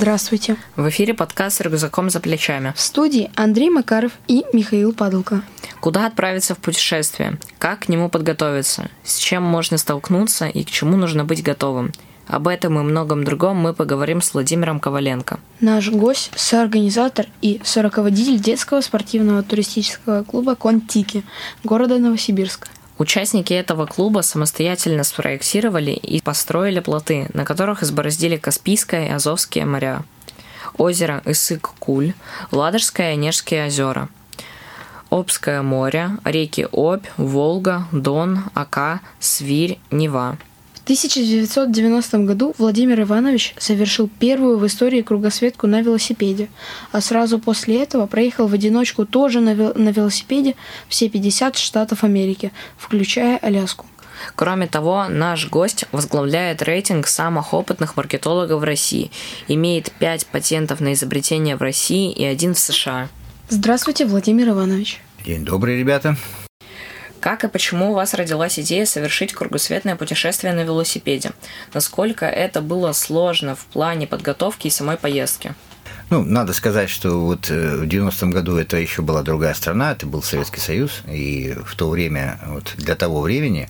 Здравствуйте. В эфире подкаст «С рюкзаком за плечами». В студии Андрей Макаров и Михаил Падалко. Куда отправиться в путешествие? Как к нему подготовиться? С чем можно столкнуться и к чему нужно быть готовым? Об этом и многом другом мы поговорим с Владимиром Коваленко. Наш гость – соорганизатор и соруководитель детского спортивного туристического клуба «Кон-Тики» города Новосибирска. Участники этого клуба самостоятельно спроектировали и построили плоты, на которых избороздили Каспийское и Азовские моря, озеро Issык-Куль, Ладожское и Онежские озера, Обское море, реки Обь, Волга, Дон, Ока, Свирь, Нева. В 1990 году Владимир Иванович совершил первую в истории кругосветку на велосипеде, а сразу после этого проехал в одиночку тоже на велосипеде все 50 штатов Америки, включая Аляску. Кроме того, наш гость возглавляет рейтинг самых опытных маркетологов в России, имеет 5 патентов на изобретение в России и 1 в США. Здравствуйте, Владимир Иванович. День добрый, ребята. Как и почему у вас родилась идея совершить кругосветное путешествие на велосипеде? Насколько это было сложно в плане подготовки и самой поездки? Надо сказать, что вот в 90-м году это еще была другая страна, это был Советский Союз, и в то время, вот для того времени,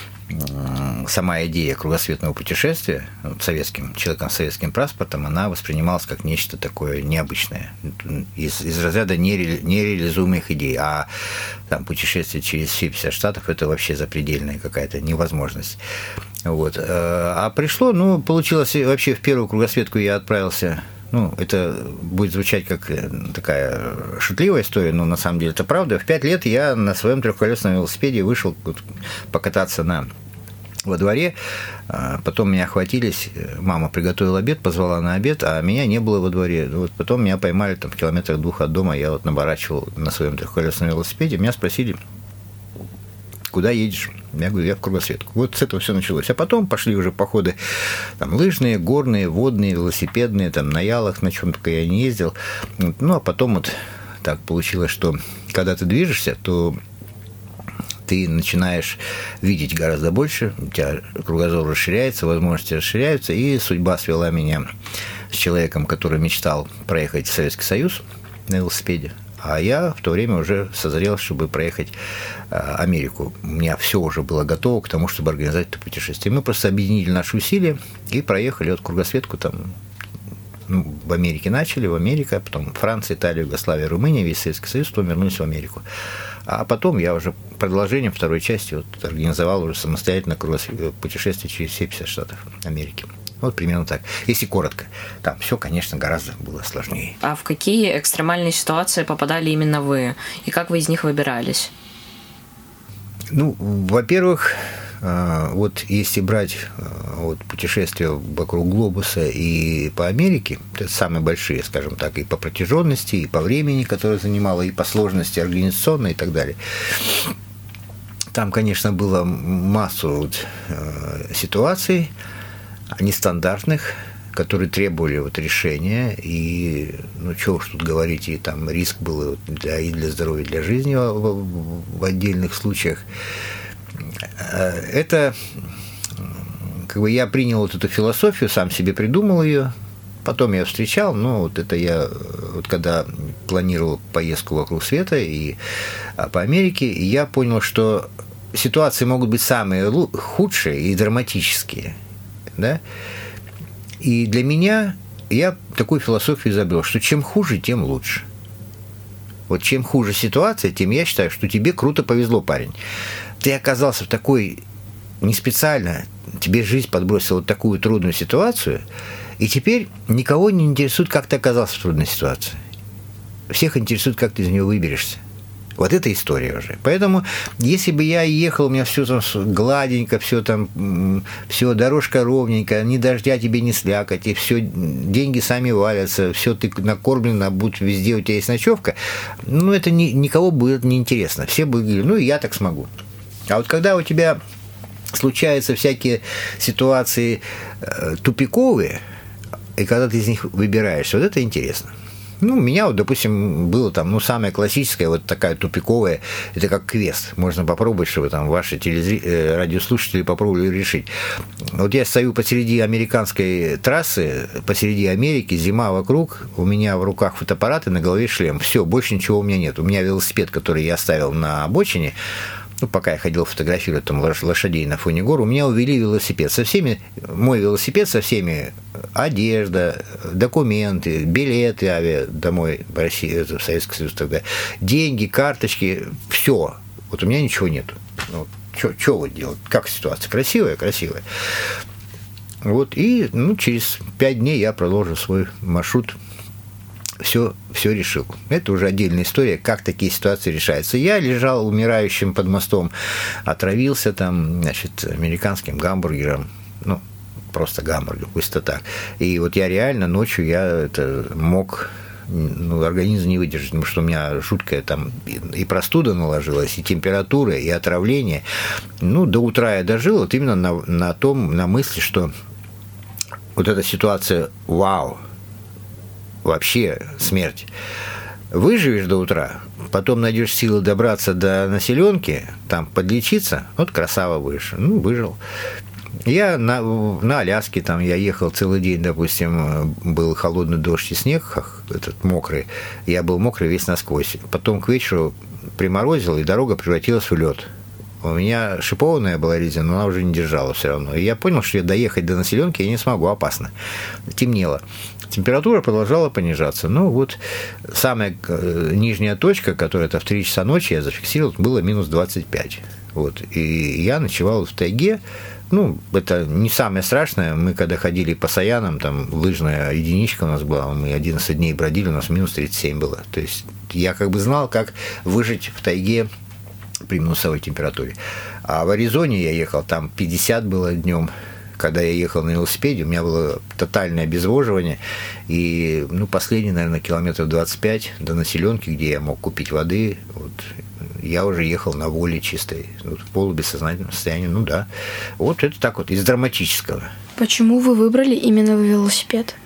сама идея кругосветного путешествия советским человеком с советским паспортом, она воспринималась как нечто такое необычное, из разряда нереализуемых идей, а там путешествие через все 50 штатов – это вообще запредельная какая-то невозможность. Вот. А пришло, получилось, вообще в первую кругосветку я отправился. Это будет звучать как такая шутливая история, но на самом деле это правда. В 5 лет я на своем трехколесном велосипеде вышел покататься во дворе. Потом меня охватились, мама приготовила обед, позвала на обед, а меня не было во дворе. Потом меня поймали в километрах 2 от дома, я наворачивал на своем трехколесном велосипеде. Меня спросили: куда едешь? Я говорю: я в кругосветку. Вот с этого все началось. А потом пошли уже походы лыжные, горные, водные, велосипедные, на ялах, на чем только я не ездил. А потом так получилось, что когда ты движешься, то ты начинаешь видеть гораздо больше, у тебя кругозор расширяется, возможности расширяются, и судьба свела меня с человеком, который мечтал проехать в Советский Союз на велосипеде. А я в то время уже созрел, чтобы проехать Америку. У меня все уже было готово к тому, чтобы организовать это путешествие. Мы просто объединили наши усилия и проехали кругосветку в Америке начали, в Америку, а потом Франция, Италия, Югославия, Румыния, весь Советский Союз, потом вернулись в Америку. А потом я уже продолжением второй части организовал уже самостоятельно путешествие через все 50 штатов Америки. Примерно так. Если коротко. Там все, конечно, гораздо было сложнее. А в какие экстремальные ситуации попадали именно вы? И как вы из них выбирались? Во-первых, если брать путешествия вокруг глобуса и по Америке, это самые большие, скажем так, и по протяженности, и по времени, которое занимало, и по сложности организационной и так далее. Там, конечно, было массу ситуаций нестандартных, которые требовали решения, и, чего уж тут говорить, и там риск был и для здоровья, и для жизни в отдельных случаях. Это, я принял эту философию, сам себе придумал ее, потом я встречал, это я, когда планировал поездку вокруг света и по Америке, и я понял, что ситуации могут быть самые худшие и драматические, да? И для меня я такую философию изобрел, что чем хуже, тем лучше. Чем хуже ситуация, тем я считаю, что тебе круто повезло, парень. Ты оказался в такой, не специально, тебе жизнь подбросила такую трудную ситуацию, и теперь никого не интересует, как ты оказался в трудной ситуации. Всех интересует, как ты из нее выберешься. Вот эта история уже. Поэтому, если бы я ехал, у меня все гладенько, все дорожка ровненькая, ни дождя тебе не слякоть, и все, деньги сами валятся, все ты накормлен, везде у тебя есть ночевка, это никого будет не интересно. Все бы говорили: и я так смогу. А когда у тебя случаются всякие ситуации тупиковые, и когда ты из них выбираешься, это интересно. Ну, у меня, вот, допустим, было там, ну, самое классическое, вот такая тупиковая, это как квест. Можно попробовать, чтобы там ваши радиослушатели попробовали решить. Вот я стою посреди американской трассы, посреди Америки, зима вокруг, у меня в руках фотоаппарат и на голове шлем. Все, больше ничего у меня нет. У меня велосипед, который я оставил на обочине, ну, пока я ходил фотографировать там лошадей на фоне гор, у меня увели велосипед. Мой велосипед со всеми одежда, документы, билеты домой в Россию, в Советский Союз тогда, деньги, карточки, все. Вот у меня ничего нету. Ну, что вот делать? Как ситуация? Красивая? Красивая. Вот, и через 5 дней я продолжил свой маршрут. Все решил. Это уже отдельная история, как такие ситуации решаются. Я лежал умирающим под мостом, отравился там, американским гамбургером, просто гамбургер, пусть это так. И вот я реально ночью мог, организм не выдержать, потому что у меня жуткая там и простуда наложилась, и температура, и отравление. До утра я дожил вот именно на мысли, что вот эта ситуация, вау, вообще смерть. Выживешь до утра, потом найдешь силы добраться до населенки, там подлечиться, вот красава будешь. Выжил. Я на Аляске, там я ехал целый день, допустим, был холодный дождь и снег, мокрый, я был мокрый весь насквозь. Потом к вечеру приморозил, и дорога превратилась в лед. У меня шипованная была резина, но она уже не держала все равно. И я понял, что я доехать до населенки я не смогу, опасно. Темнело. Температура продолжала понижаться. Самая нижняя точка, которая в 3 часа ночи я зафиксировал, было минус 25. Вот. И я ночевал в тайге. Это не самое страшное. Мы когда ходили по Саянам, там лыжная единичка у нас была, мы 11 дней бродили, у нас минус 37 было. То есть я знал, как выжить в тайге при минусовой температуре. А в Аризоне я ехал, там 50 было днем. Когда я ехал на велосипеде, у меня было тотальное обезвоживание. И, последние, наверное, километров 25 до населенки, где я мог купить воды, я уже ехал на воле чистой, в полубессознательном состоянии. Да. Вот это так вот, из драматического. Почему вы выбрали именно велосипед?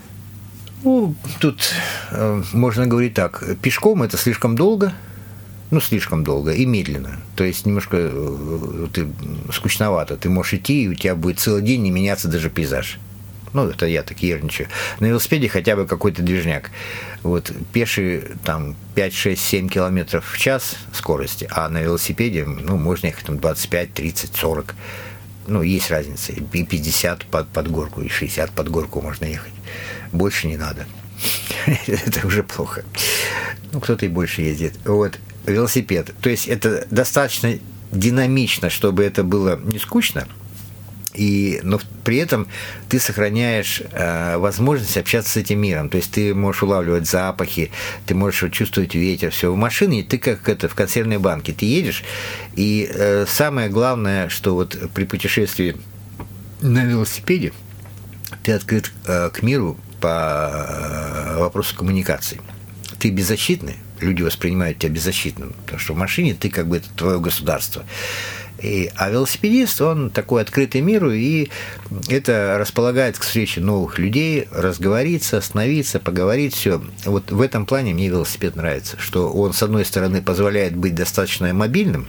Тут можно говорить так. Пешком это слишком долго. Слишком долго и медленно. То есть немножко скучновато. Ты можешь идти, и у тебя будет целый день не меняться даже пейзаж. Это я так ерничаю. На велосипеде хотя бы какой-то движняк. Пеший там 5, 6, 7 километров в час скорости, а на велосипеде, можно ехать там 25, 30, 40. Есть разница. И 50 под горку, и 60 под горку можно ехать. Больше не надо. Это уже плохо. Кто-то и больше ездит. Велосипед. То есть это достаточно динамично, чтобы это было не скучно, но при этом ты сохраняешь возможность общаться с этим миром. То есть ты можешь улавливать запахи, ты можешь чувствовать ветер, все. В машине ты как в консервной банке. Ты едешь, и самое главное, что при путешествии на велосипеде ты открыт к миру по вопросу коммуникации. Ты беззащитный, люди воспринимают тебя беззащитным, потому что в машине ты это твое государство. А велосипедист, он такой открытый миру, и это располагает к встрече новых людей, разговориться, остановиться, поговорить, все. В этом плане мне велосипед нравится, что он, с одной стороны, позволяет быть достаточно мобильным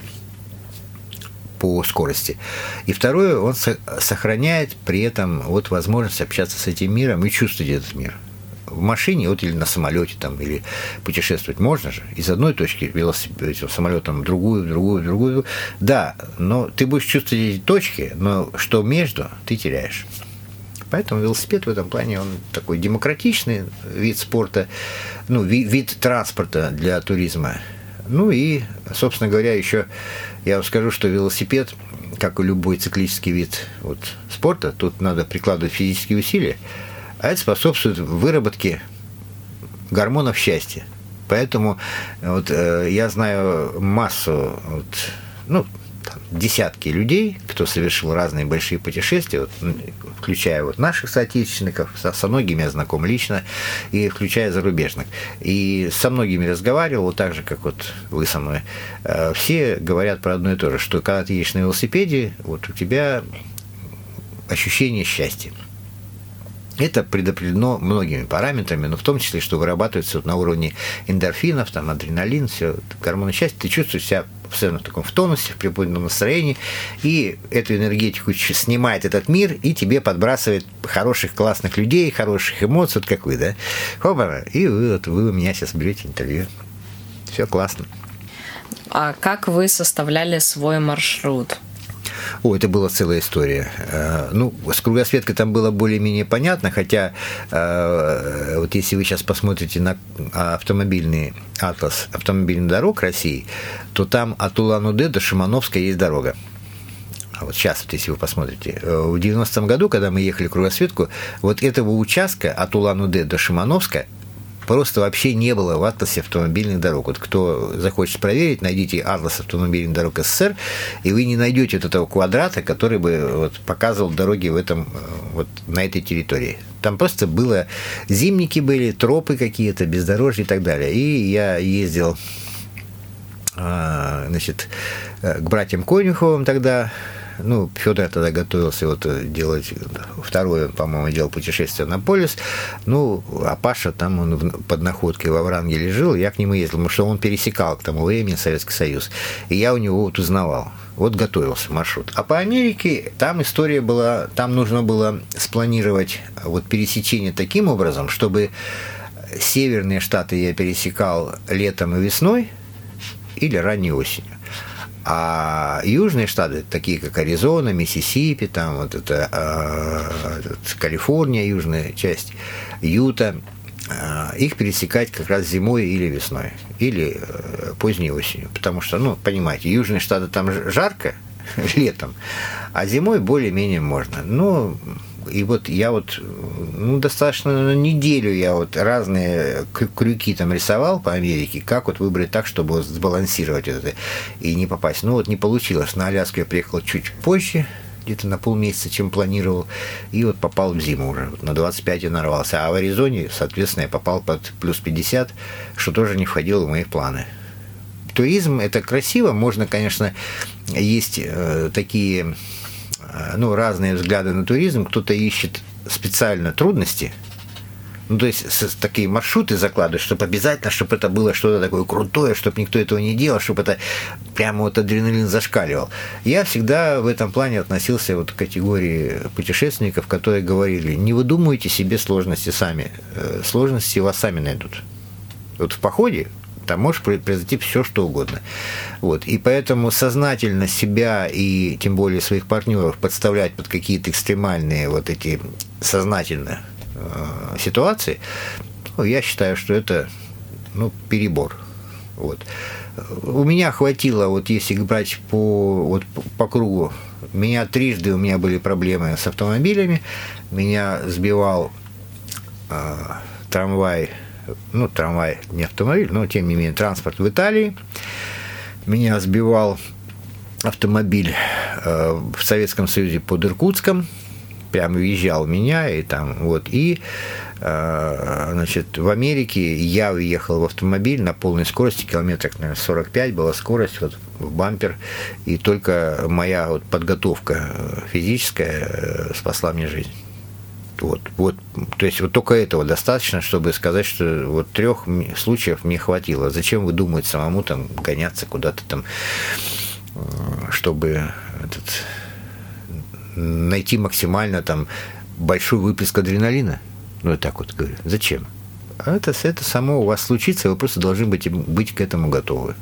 по скорости, и второе, он сохраняет при этом возможность общаться с этим миром и чувствовать этот мир. В машине или на самолете или путешествовать можно же из одной точки самолетом в другую. Да, но ты будешь чувствовать эти точки, но что между, ты теряешь. Поэтому велосипед в этом плане, он такой демократичный вид спорта, вид транспорта для туризма. И, собственно говоря, еще я вам скажу, что велосипед, как и любой циклический вид спорта, тут надо прикладывать физические усилия, а это способствует выработке гормонов счастья. Поэтому я знаю массу, десятки людей, кто совершил разные большие путешествия, включая наших соотечественников, со многими я знаком лично, и включая зарубежных. И со многими разговаривал, так же, как вы со мной. Все говорят про одно и то же, что когда ты едешь на велосипеде, у тебя ощущение счастья. Это предопределено многими параметрами, но в том числе, что вырабатывается вот на уровне эндорфинов, там, адреналин, все, гормоны счастья, ты чувствуешь себя постоянно в таком в тонусе, в приподнятом настроении, и эту энергетику снимает этот мир и тебе подбрасывает хороших, классных людей, хороших эмоций, вот как вы, да? Хоба, и вы у меня сейчас берете интервью. Все классно. А как вы составляли свой маршрут? Это была целая история. С кругосветкой там было более-менее понятно, хотя вот если вы сейчас посмотрите на автомобильный атлас автомобильных дорог России, то там от Улан-Удэ до Шимановска есть дорога. А вот сейчас, вот если вы посмотрите, в 90-м году, когда мы ехали кругосветку, вот этого участка от Улан-Удэ до Шимановска просто вообще не было в атласе автомобильных дорог. Вот кто захочет проверить, найдите атлас автомобильных дорог СССР, и вы не найдете вот этого квадрата, который бы вот показывал дороги в этом, вот на этой территории. Там просто было, зимники были, тропы какие-то, бездорожья и так далее. И я ездил, к братьям Конюховым тогда. Федор тогда готовился делать второе, по-моему, делал путешествие на полюс. А Паша там, он под Находкой во Врангеле жил, я к нему ездил, потому что он пересекал к тому времени Советский Союз. И я у него узнавал. Готовился маршрут. А по Америке там история была, там нужно было спланировать пересечение таким образом, чтобы северные штаты я пересекал летом и весной или ранней осенью. А южные штаты, такие как Аризона, Миссисипи, там Калифорния, южная часть, Юта, их пересекать как раз зимой или весной, или поздней осенью. Потому что, понимаете, южные штаты там жарко летом, а зимой более-менее можно. И я достаточно неделю я разные крюки там рисовал по Америке, как выбрать так, чтобы сбалансировать это и не попасть. Не получилось. На Аляску я приехал чуть позже, где-то на полмесяца, чем планировал, и попал в зиму уже. На 25 я нарвался. А в Аризоне, соответственно, я попал под плюс 50, что тоже не входило в мои планы. Туризм – это красиво. Можно, конечно, есть такие... разные взгляды на туризм. Кто-то ищет специально трудности, то есть такие маршруты закладывают, чтобы обязательно, чтобы это было что-то такое крутое, чтобы никто этого не делал, чтобы это прямо адреналин зашкаливал. Я всегда в этом плане относился к категории путешественников, которые говорили: не выдумывайте себе сложности сами, сложности вас сами найдут. В походе там может произойти все, что угодно. И поэтому сознательно себя и тем более своих партнеров подставлять под какие-то экстремальные эти сознательно ситуации, я считаю, что это перебор. У меня хватило, если брать по кругу, у меня были проблемы с автомобилями, меня сбивал трамвай, не автомобиль, но тем не менее транспорт в Италии. Меня сбивал автомобиль в Советском Союзе под Иркутском, прям въезжал в меня, и там в Америке я уехал в автомобиль на полной скорости, километрах, наверное, 45 была скорость, в бампер, и только моя подготовка физическая спасла мне жизнь. То есть только этого достаточно, чтобы сказать, что 3 случаев мне хватило. Зачем вы думаете самому там гоняться куда-то там, чтобы найти максимально там большой выплеск адреналина? Я так говорю. Зачем? Это само у вас случится, вы просто должны быть к этому готовы.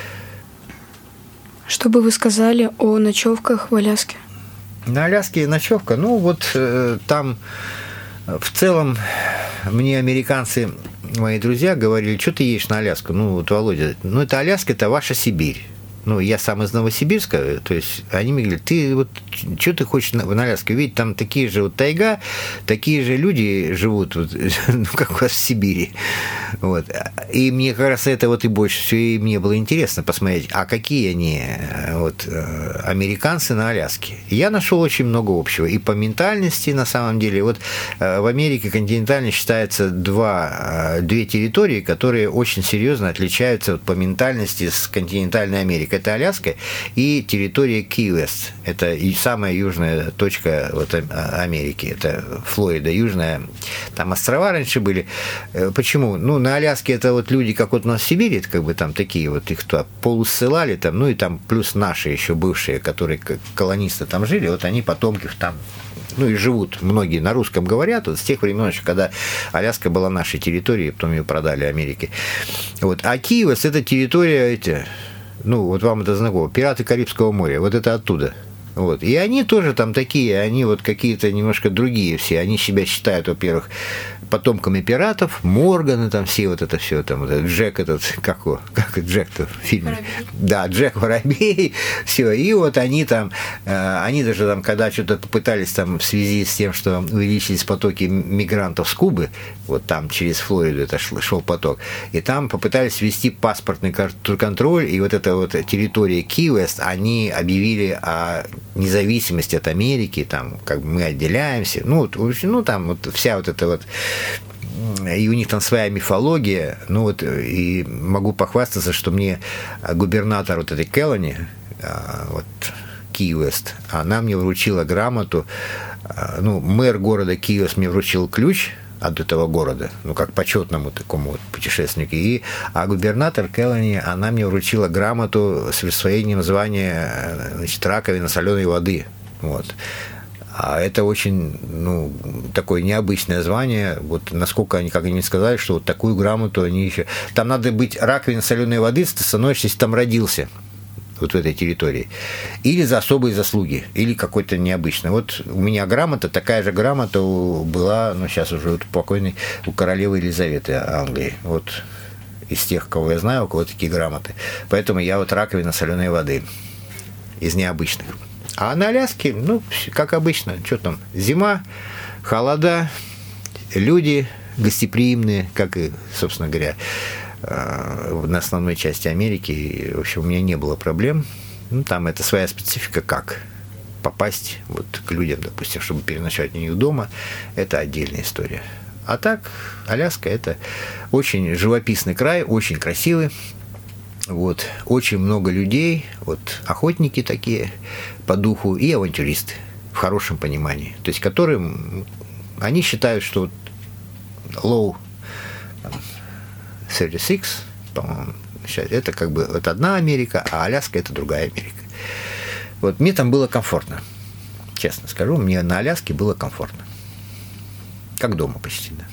Что бы вы сказали о ночевках в Аляске? На Аляске ночевка, там в целом мне американцы, мои друзья, говорили: что ты едешь на Аляску? Володя, это Аляска, это ваша Сибирь. Я сам из Новосибирска, то есть они мне говорят: ты что ты хочешь на Аляске? Ведь там такие же тайга, такие же люди живут, как у вас в Сибири. И мне как раз это и больше всего и мне было интересно посмотреть, а какие они, американцы на Аляске. Я нашел очень много общего. И по ментальности, на самом деле, в Америке континентально считается две территории, которые очень серьезно отличаются по ментальности с континентальной Америкой. Америка – это Аляска и территория Ки-Уэст. Это и самая южная точка вот Америки. Это Флорида, южная. Там острова раньше были. Почему? Ну, на Аляске это вот люди, как вот у нас в Сибири, это как бы там такие вот, их туда полуссылали, там, ну и там плюс наши еще бывшие, которые колонисты там жили, вот они потомки там, ну и живут, многие на русском говорят, вот с тех времен еще, когда Аляска была нашей территорией, потом ее продали Америке. Вот. А Ки-Уэст – это территория, ну вот вам это знакомо, пираты Карибского моря, вот это оттуда. Вот. И они тоже там такие, они вот какие-то немножко другие все. Они себя считают, во-первых, потомками пиратов, Морганы там все, вот это все, там, вот этот Джек этот, как Джек-то в фильме? Воробей. Да, Джек Воробей, все. И вот они там, они даже там, когда что-то попытались там в связи с тем, что увеличились потоки мигрантов с Кубы, вот там через Флориду это шел поток, и там попытались ввести паспортный контроль, и вот эта вот территория Ки-Уэст, они объявили о независимости от Америки, там, как бы мы отделяемся, ну там вот вся вот эта вот, и у них там своя мифология, ну вот, и могу похвастаться, что мне губернатор вот этой Келлани, вот, Ки-Уэст, она мне вручила грамоту, ну, мэр города Ки-Уэст мне вручил ключ от этого города, ну, как почетному такому вот путешественнику. А губернатор Келлани, она мне вручила грамоту с присвоением звания, значит, раковина соленой воды. Вот. А это очень, ну, такое необычное звание. Вот насколько они, как они сказали, что вот такую грамоту они еще... Там надо быть раковиной соленой воды, ты становишься, если там родился, вот в этой территории, или за особые заслуги, или какой-то необычный. Вот у меня грамота, такая же грамота была, ну, сейчас уже вот покойной, у королевы Елизаветы Англии. Вот из тех, кого я знаю, у кого такие грамоты. Поэтому я вот раковина соленой воды из необычных. А на Аляске, ну, как обычно, что там, зима, холода, люди гостеприимные, как и, собственно говоря, на основной части Америки. В общем, у меня не было проблем. Ну, там это своя специфика, как попасть вот к людям, допустим, чтобы переночевать у них дома, это отдельная история. А так, Аляска – это очень живописный край, очень красивый. Вот, очень много людей, вот, охотники такие по духу и авантюристы в хорошем понимании. То есть, которым они считают, что low 36, по-моему, это как бы это одна Америка, а Аляска – это другая Америка. Вот мне там было комфортно, честно скажу, мне на Аляске было комфортно. Как дома почти, да.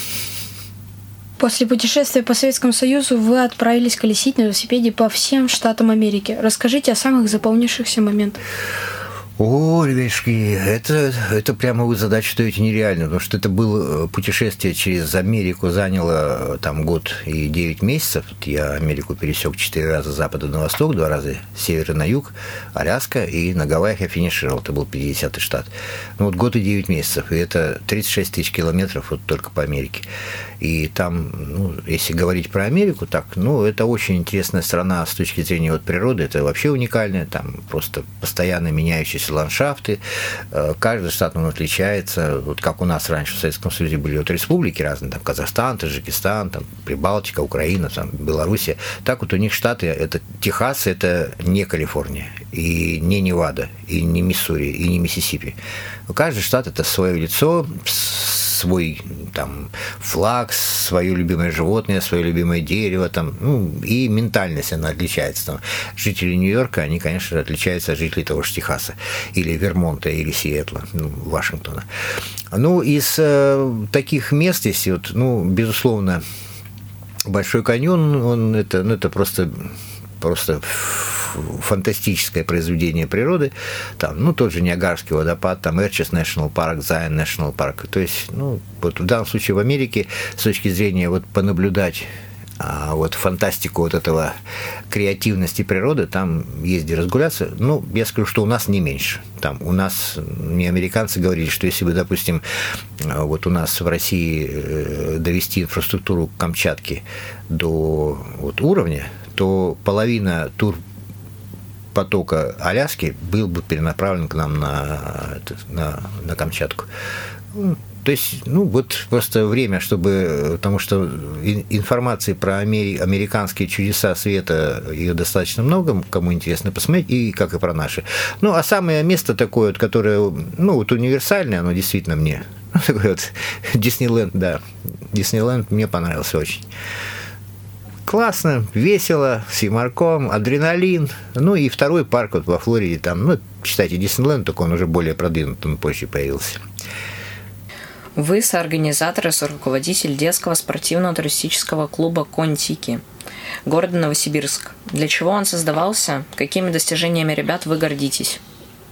После путешествия по Советскому Союзу вы отправились колесить на велосипеде по всем штатам Америки. Расскажите о самых запомнившихся моментах. О, ребятушки, это прямо вы задачу ставите нереально, потому что это было путешествие через Америку, заняло там год и 9 месяцев. Я Америку пересек 4 раза с запада на восток, 2 раза с севера на юг, Аляска, и на Гавайях я финишировал, это был 50-й штат. Ну вот год и 9 месяцев, и это 36 тысяч километров вот только по Америке. И там, ну, если говорить про Америку, так, ну, это очень интересная страна с точки зрения вот природы, это вообще уникальная, там просто постоянно меняющиеся ландшафты, каждый штат, он отличается, вот как у нас раньше в Советском Союзе были вот республики разные, там Казахстан, Таджикистан, там Прибалтика, Украина, там Белоруссия, так вот у них штаты, это Техас, это не Калифорния, и не Невада, и не Миссури, и не Миссисипи. Каждый штат это свое лицо, свой там флаг, свое любимое животное, свое любимое дерево, там, ну, и ментальность она отличается. Там, жители Нью-Йорка, они, конечно, отличаются от жителей того же Техаса, или Вермонта, или Сиэтла, ну, Вашингтона. Ну, из таких мест, если вот, ну, безусловно, Большой каньон, это просто фантастическое произведение природы. Там, ну, тот же Ниагарский водопад, там Эрчес National Park, Зайн National Park. То есть, ну, вот в данном случае в Америке с точки зрения вот понаблюдать вот фантастику вот этого креативности природы, там есть где разгуляться. Ну, я скажу, что у нас не меньше. Там у нас, мне американцы говорили, что если бы, допустим, вот у нас в России довести инфраструктуру Камчатки до вот уровня, то половина потока Аляски был бы перенаправлен к нам на Камчатку. То есть, вот просто время, потому что информации про американские чудеса света, ее достаточно много, кому интересно посмотреть, и как и про наши. А самое место такое, которое, универсальное, оно действительно мне, такой вот Диснейленд, да, Диснейленд мне понравился очень. Классно, весело, с юморком, адреналин. И второй парк вот во Флориде, там, считайте, Диснейленд, только он уже более продвинут, он позже появился. Вы соорганизатор и руководитель детского спортивно-туристического клуба «Кон-Тики» города Новосибирск. Для чего он создавался? Какими достижениями ребят вы гордитесь?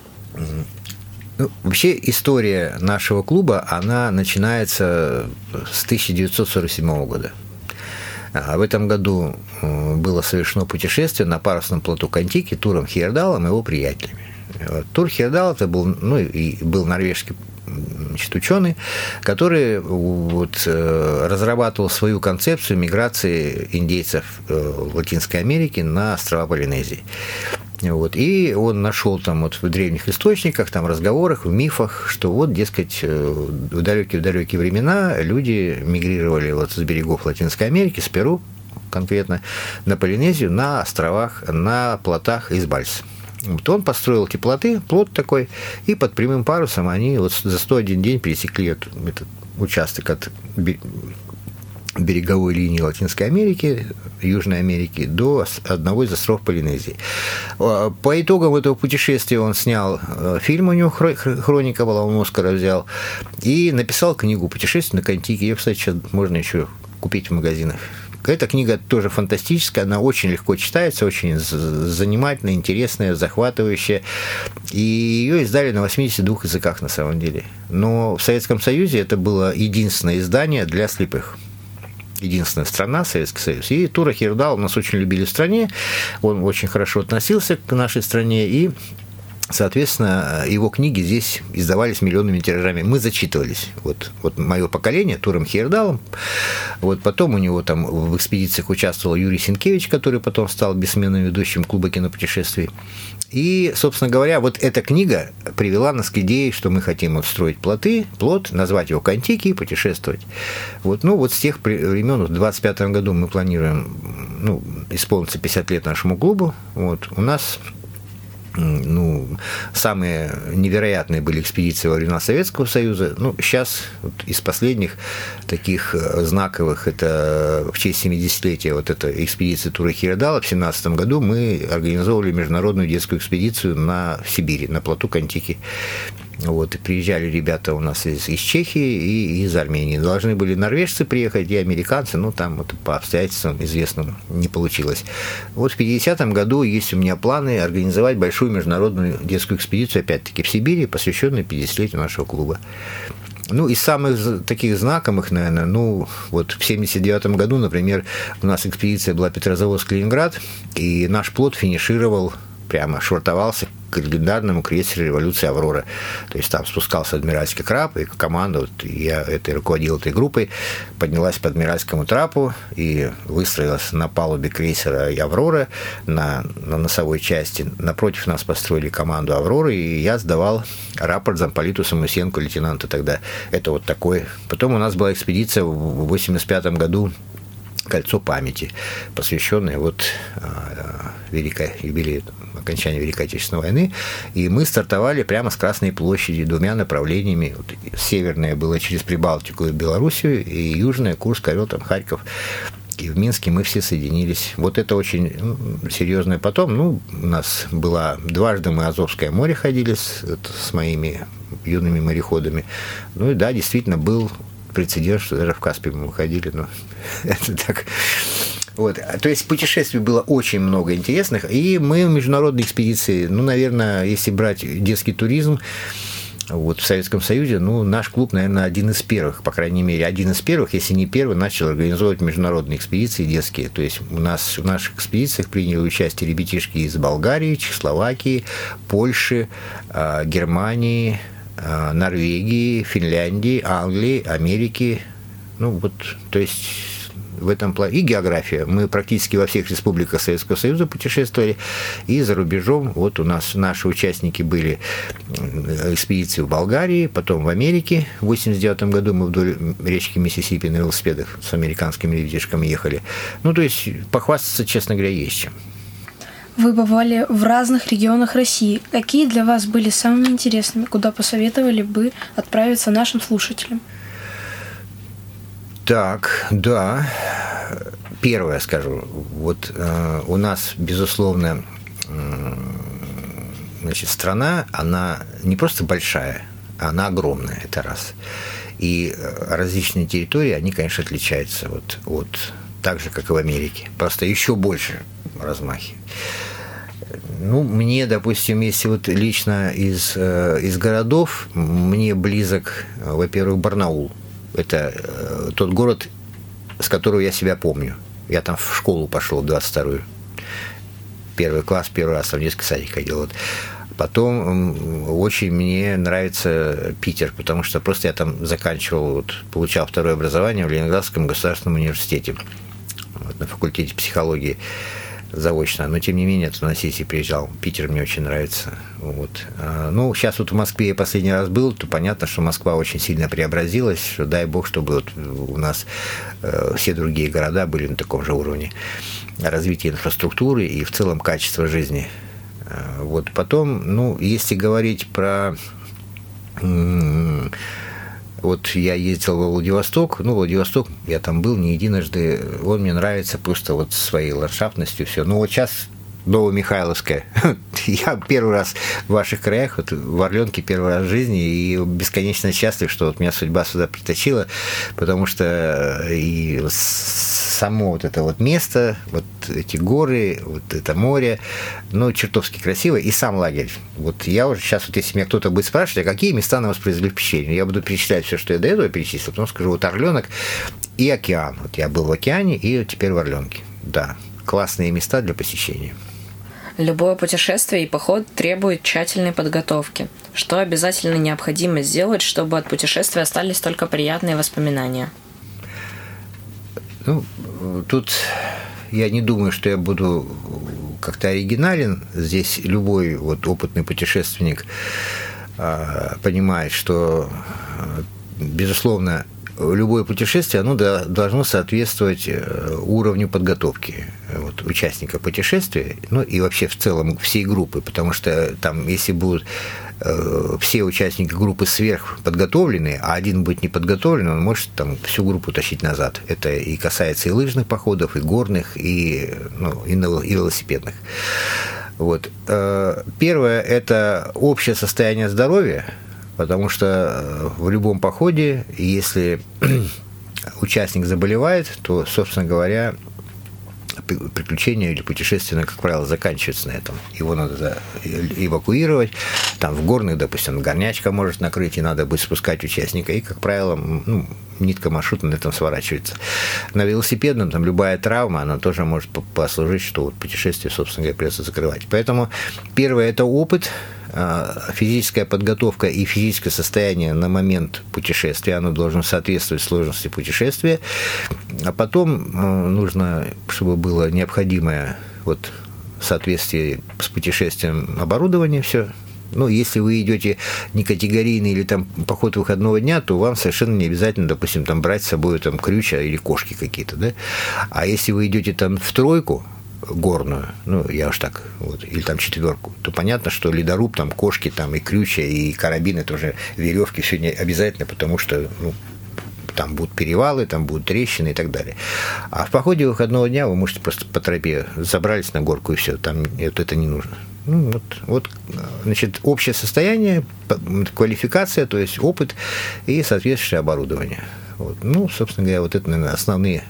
Вообще история нашего клуба, она начинается с 1947 года. А в этом году было совершено путешествие на парусном плоту Кон-Тики Туром Хейердалом и его приятелями. Тур Хейердал это был, был норвежский ученый, который разрабатывал свою концепцию миграции индейцев Латинской Америки на острова Полинезии. И он нашел там в древних источниках, там разговорах, в мифах, что дескать, в далекие времена люди мигрировали с берегов Латинской Америки, с Перу конкретно, на Полинезию, на островах, на плотах из бальс. Он построил эти плоты, плот такой, и под прямым парусом они за 101 день пересекли этот участок от береговой линии Латинской Америки, Южной Америки, до одного из островов Полинезии. По итогам этого путешествия он снял фильм, у него хроника была, он Оскара взял, и написал книгу «Путешествие на Кон-Тики». Ее, кстати, сейчас можно еще купить в магазинах. Эта книга тоже фантастическая, она очень легко читается, очень занимательная, интересная, захватывающая. И ее издали на 82 языках на самом деле. Но в Советском Союзе это было единственное издание для слепых. Единственная страна, Советский Союз. И Тура Хейердал нас очень любили в стране, он очень хорошо относился к нашей стране, и соответственно, его книги здесь издавались миллионными тиражами. Мы зачитывались. Вот мое поколение Туром Хейердалом. Потом у него там в экспедициях участвовал Юрий Сенкевич, который потом стал бессменным ведущим клуба кинопутешествий. И, собственно говоря, эта книга привела нас к идее, что мы хотим строить плот, назвать его Кон-Тики и путешествовать. С тех времен, в 25 году мы планируем, исполнится 50 лет нашему клубу. У нас самые невероятные были экспедиции во времена Советского Союза. Сейчас из последних таких знаковых, это в честь 70-летия этой экспедиции Тура Хейердала в 2017 году мы организовывали международную детскую экспедицию в Сибири, на плоту Кон-Тики. И приезжали ребята у нас из Чехии и из Армении. Должны были норвежцы приехать и американцы, там по обстоятельствам известным не получилось. В 50-м году есть у меня планы организовать большую международную детскую экспедицию, опять-таки, в Сибири, посвященную 50-летию нашего клуба. Из самых таких знакомых, наверное, в 79 году, например, у нас экспедиция была Петрозаводск-Ленинград, и наш плот финишировал, прямо швартовался к легендарному крейсеру революции «Аврора». То есть там спускался адмиральский краб, и команда, я руководил этой группой, поднялась по адмиральскому трапу и выстроилась на палубе крейсера «Аврора» на носовой части. Напротив нас построили команду «Авроры», и я сдавал рапорт замполиту Самусенко, лейтенанта тогда. Это такой. Потом у нас была экспедиция в 85 году, «Кольцо памяти», посвященное юбилею окончания Великой Отечественной войны. И мы стартовали прямо с Красной площади 2 направлениями. Северное было через Прибалтику и Белоруссию, и южное — Курск, Орел, Харьков. И в Минске мы все соединились. Это очень серьезное. Потом, у нас было дважды мы Азовское море ходили с моими юными мореходами. Да, действительно был прецедент, что даже в Каспий мы ходили, но это так. То есть путешествий было очень много интересных, и мы в международной экспедиции, наверное, если брать детский туризм, в Советском Союзе, наш клуб, наверное, один из первых, по крайней мере, один из первых, если не первый, начал организовывать международные экспедиции детские. То есть в наших экспедициях приняли участие ребятишки из Болгарии, Чехословакии, Польши, Германии, Норвегии, Финляндии, Англии, Америки. То есть в этом плане, и география. Мы практически во всех республиках Советского Союза путешествовали, и за рубежом. Вот у нас наши участники были экспедиции в Болгарии, потом в Америке. В 1989 году мы вдоль речки Миссисипи на велосипедах с американскими ребятишками ехали. Ну, то есть похвастаться, честно говоря, есть чем. Вы бывали в разных регионах России. Какие для вас были самыми интересными, куда посоветовали бы отправиться нашим слушателям? Так, да. Первое скажу. Вот у нас, безусловно, значит, страна, она не просто большая, она огромная, это раз. И различные территории, они, конечно, отличаются от так же, как и в Америке. Просто еще больше размахи. Ну, мне, допустим, если вот лично из городов, мне близок, во-первых, Барнаул. Это тот город, с которого я себя помню. Я там в школу пошел, 22-ю. Первый класс, первый раз в детский садик ходил. Вот. Потом очень мне нравится Питер, потому что просто я там заканчивал, вот, получал второе образование в Ленинградском государственном университете, вот, на факультете психологии заочно, но тем не менее на сессии приезжал. Питер мне очень нравится. Вот. Ну, сейчас вот в Москве я последний раз был, то понятно, что Москва очень сильно преобразилась, что дай бог, чтобы вот у нас все другие города были на таком же уровне развития инфраструктуры и в целом качества жизни. Вот потом, ну, если говорить про... Вот я ездил во Владивосток, Владивосток, я там был не единожды, он мне нравится просто вот своей ландшафтностью, все. Ну, вот сейчас Новомихайловская. Я первый раз в ваших краях, вот в Орленке первый раз в жизни, и бесконечно счастлив, что вот меня судьба сюда притащила, потому что и само вот это вот место, вот эти горы, вот это море, ну, чертовски красиво, и сам лагерь. Вот я уже сейчас, вот если меня кто-то будет спрашивать, а какие места на вас произвели впечатление, я буду перечислять все, что я до этого перечислил, потом скажу, вот Орленок и океан. Вот я был в океане, и теперь в Орленке. Да, классные места для посещения. Любое путешествие и поход требует тщательной подготовки. Что обязательно необходимо сделать, чтобы от путешествия остались только приятные воспоминания? Ну, тут я не думаю, что я буду как-то оригинален. Здесь любой вот опытный путешественник понимает, что, безусловно, любое путешествие, оно должно соответствовать уровню подготовки вот, участника путешествия, ну и вообще в целом всей группы, потому что там, если будут все участники группы сверхподготовленные, а один будет неподготовлен, он может там всю группу тащить назад. Это и касается и лыжных походов, и горных, и велосипедных. Вот. Первое – это общее состояние здоровья, потому что в любом походе, если участник заболевает, то, собственно говоря, приключения или путешествия, как правило, заканчиваются на этом. Его надо эвакуировать. Там в горных, допустим, горнячка может накрыть, и надо будет спускать участника. И, как правило, нитка маршрута на этом сворачивается. На велосипедном там любая травма, она тоже может послужить, что вот путешествие, собственно говоря, придется закрывать. Поэтому первое – это опыт, физическая подготовка и физическое состояние на момент путешествия, оно должно соответствовать сложности путешествия, а потом нужно, чтобы было необходимое вот соответствие с путешествием оборудование все. Ну, если вы идете не категорийный или там поход выходного дня, то вам совершенно не обязательно, допустим, там брать с собой там крючья или кошки какие-то, да. А если вы идете там в тройку горную, ну, я уж так, вот, или там четверку, то понятно, что ледоруб, там кошки, там и крючья, и карабины, тоже веревки, все не обязательно, потому что, ну, там будут перевалы, там будут трещины и так далее. А в походе выходного дня вы можете просто по тропе забрались на горку и все, там вот это не нужно. Ну, вот, значит, общее состояние, квалификация, то есть опыт и соответствующее оборудование. Вот. Ну, собственно говоря, вот это, наверное, основные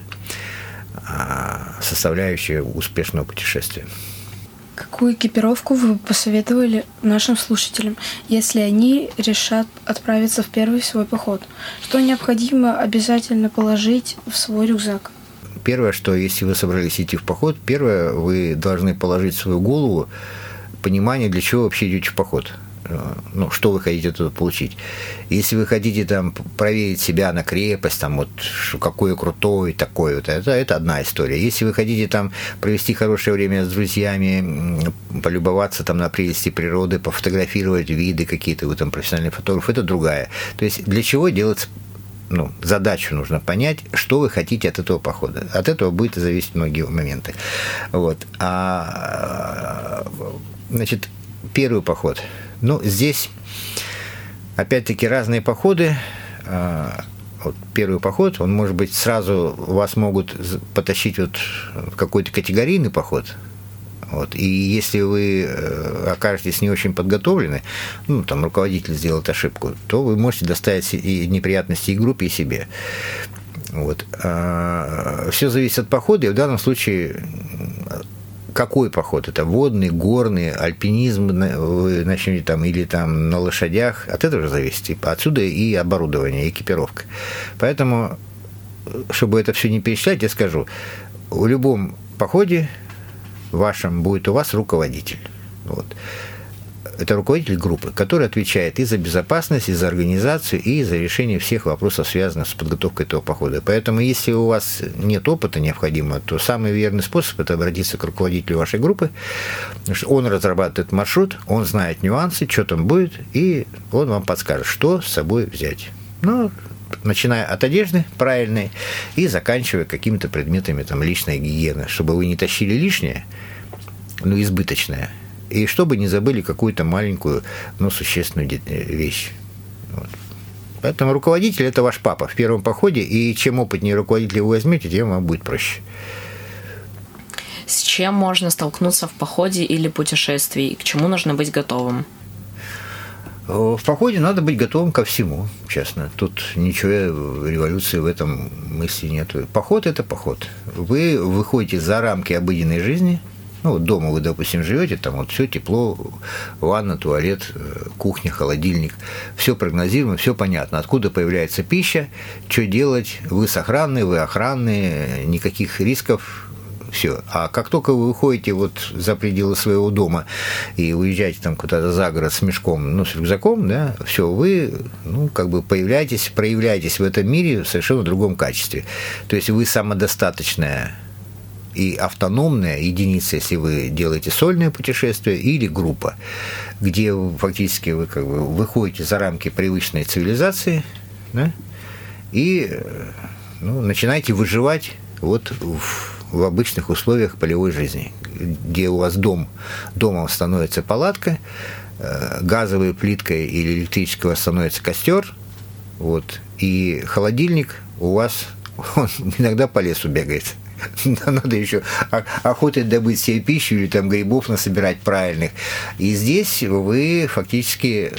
составляющие успешного путешествия. Какую экипировку вы посоветовали нашим слушателям, если они решат отправиться в первый свой поход? Что необходимо обязательно положить в свой рюкзак? Первое, что если вы собрались идти в поход, первое, вы должны положить в свою голову понимание, для чего вообще идете в поход. ну, что вы хотите оттуда получить. Если вы хотите там проверить себя на крепость, там вот какой крутой такой, вот, это одна история. Если вы хотите там провести хорошее время с друзьями, полюбоваться там на прелести природы, пофотографировать виды какие-то, вы там профессиональный фотограф, это другая. То есть для чего делается, ну, задачу нужно понять, что вы хотите от этого похода. От этого будет зависеть многие моменты. Вот. Значит, первый поход. Ну, здесь, опять-таки, разные походы. Вот первый поход, он, может быть, сразу вас могут потащить вот в какой-то категорийный поход. Вот. И если вы окажетесь не очень подготовлены, ну, там, руководитель сделает ошибку, то вы можете доставить и неприятности и группе, и себе. Вот. Все зависит от похода, и в данном случае какой поход? Это водный, горный, альпинизм вы начнете там, или там на лошадях, от этого же зависит. Отсюда и оборудование, и экипировка. Поэтому, чтобы это все не перечислять, я скажу, в любом походе вашем будет у вас руководитель. Вот. Это руководитель группы, который отвечает и за безопасность, и за организацию, и за решение всех вопросов, связанных с подготовкой этого похода. Поэтому, если у вас нет опыта необходимого, то самый верный способ – это обратиться к руководителю вашей группы, потому что он разрабатывает маршрут, он знает нюансы, что там будет, и он вам подскажет, что с собой взять. Ну, начиная от одежды правильной и заканчивая какими-то предметами там, личной гигиены, чтобы вы не тащили лишнее, ну, избыточное, и чтобы не забыли какую-то маленькую, но существенную вещь. Вот. Поэтому руководитель – это ваш папа в первом походе, и чем опытнее руководителя вы возьмете, тем вам будет проще. С чем можно столкнуться в походе или путешествии, и к чему нужно быть готовым? В походе надо быть готовым ко всему, честно. Тут ничего, революции в этом мысли нет. Поход – это поход. Вы выходите за рамки обыденной жизни. Ну, вот дома вы, допустим, живете, там вот все тепло, ванна, туалет, кухня, холодильник. Все прогнозируемо, все понятно. Откуда появляется пища, что делать. Вы сохранны, вы охранны, никаких рисков. Все. А как только вы выходите вот за пределы своего дома и уезжаете там куда-то за город с мешком, ну, с рюкзаком, да, все, вы, ну, как бы проявляетесь в этом мире в совершенно другом качестве. То есть вы самодостаточная и автономная единица, если вы делаете сольное путешествие, или группа, где фактически вы как бы выходите за рамки привычной цивилизации, да, и, ну, начинаете выживать вот в обычных условиях полевой жизни, где у вас домом становится палатка, газовой плиткой или электрической у вас становится костер, вот, и холодильник у вас, он иногда по лесу бегает. Надо еще охотой добыть себе пищу или там грибов насобирать правильных. И здесь вы фактически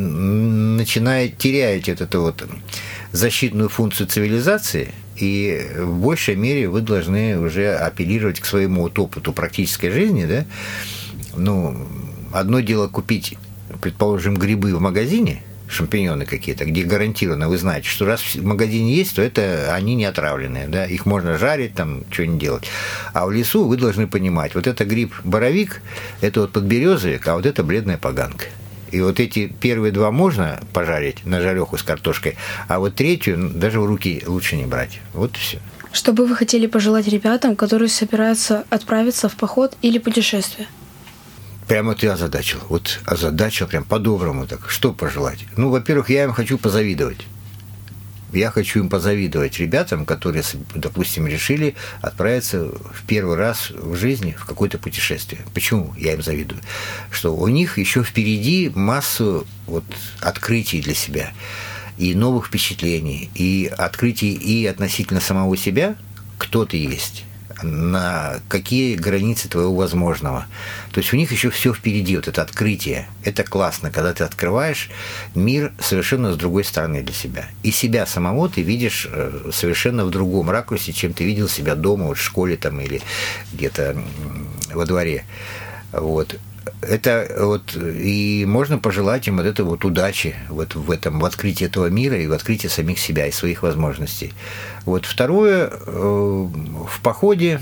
теряете вот эту вот защитную функцию цивилизации, и в большей мере вы должны уже апеллировать к своему вот опыту практической жизни, да. Ну, одно дело купить, предположим, грибы в магазине, шампиньоны какие-то, где гарантированно вы знаете, что раз в магазине есть, то это они не отравленные, да, их можно жарить, там, что-нибудь делать. А в лесу вы должны понимать, вот это гриб-боровик, это вот подберезовик, а вот это бледная поганка. И вот эти первые два можно пожарить на жареху с картошкой, а вот третью даже в руки лучше не брать. Вот и все. Что бы вы хотели пожелать ребятам, которые собираются отправиться в поход или путешествие? Прямо ты озадачил. Вот озадачил прям по-доброму так. Что пожелать? Ну, во-первых, я им хочу позавидовать. Я хочу им позавидовать ребятам, которые, допустим, решили отправиться в первый раз в жизни в какое-то путешествие. Почему я им завидую? Что у них еще впереди массу вот открытий для себя, и новых впечатлений, и открытий и относительно самого себя, кто ты есть, на какие границы твоего возможного. То есть у них еще все впереди, вот это открытие. Это классно, когда ты открываешь мир совершенно с другой стороны для себя. И себя самого ты видишь совершенно в другом ракурсе, чем ты видел себя дома, вот в школе там, или где-то во дворе. Вот. Это вот, и можно пожелать им вот этой вот удачи вот в этом, в открытии этого мира и в открытии самих себя и своих возможностей. Вот второе, в походе,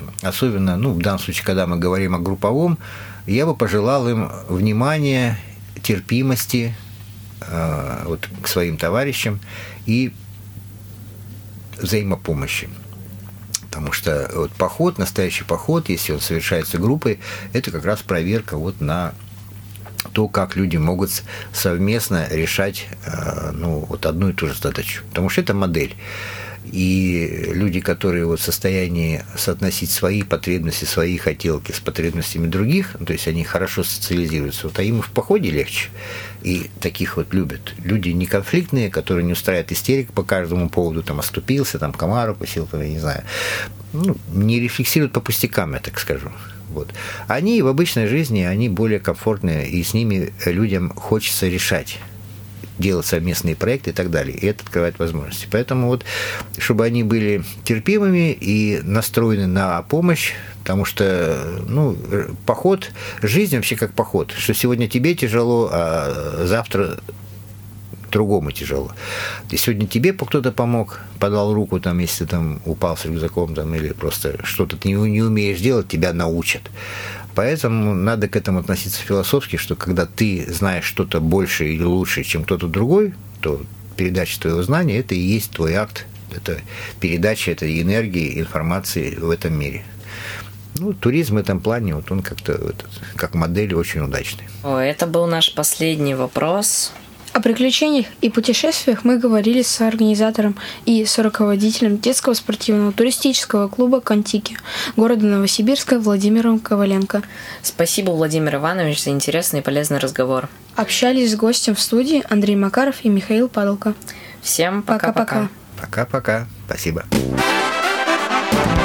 особенно, ну, в данном случае, когда мы говорим о групповом, я бы пожелал им внимания терпимости вот, к своим товарищам и взаимопомощи. Потому что вот поход, настоящий поход, если он совершается группой, это как раз проверка вот на то, как люди могут совместно решать ну, вот одну и ту же задачу. Потому что это модель. И люди, которые вот в состоянии соотносить свои потребности, свои хотелки с потребностями других, то есть они хорошо социализируются, вот, а им в походе легче. И таких вот любят. Люди не конфликтные, которые не устраивают истерик по каждому поводу, там, оступился, там, комар укусил, там, я не знаю. Ну, не рефлексируют по пустякам, я так скажу. Вот. Они в обычной жизни, они более комфортные, и с ними людям хочется решать, делать совместные проекты и так далее. И это открывает возможности. Поэтому вот, чтобы они были терпимыми и настроены на помощь, потому что, ну, поход, жизнь вообще как поход, что сегодня тебе тяжело, а завтра другому тяжело. И сегодня тебе кто-то помог, подал руку, там, если ты там упал с рюкзаком, там, или просто что-то ты не умеешь делать, тебя научат. Поэтому надо к этому относиться философски, что когда ты знаешь что-то больше или лучше, чем кто-то другой, то передача твоего знания – это и есть твой акт, это передача этой энергии, информации в этом мире. Ну, туризм в этом плане, вот он как-то как модель очень удачный. Это был наш последний вопрос. О приключениях и путешествиях мы говорили с организатором и с руководителем детского спортивного туристического клуба «Контики» города Новосибирска Владимиром Коваленко. Спасибо, Владимир Иванович, за интересный и полезный разговор. Общались с гостем в студии Андрей Макаров и Михаил Падалко. Всем пока-пока. Пока-пока. Спасибо.